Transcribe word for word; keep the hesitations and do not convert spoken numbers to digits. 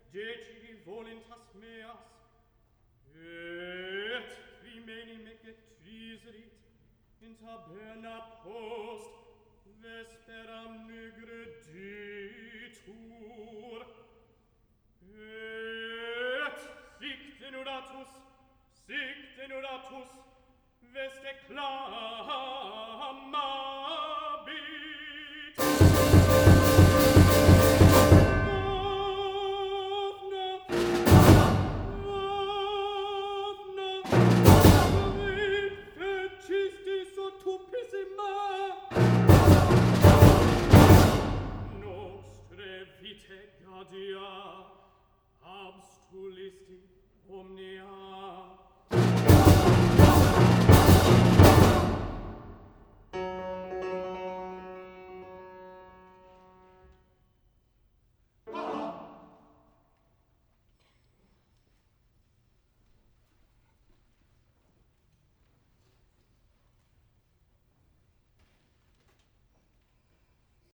Deci voluntas meas, et crimeni mecet triserit, in taberna post, vesperam nigre ditur, et sic tenuratus, sic tenuratus, veste clamabit. Nostre vitae gaudia, abstulisti omnia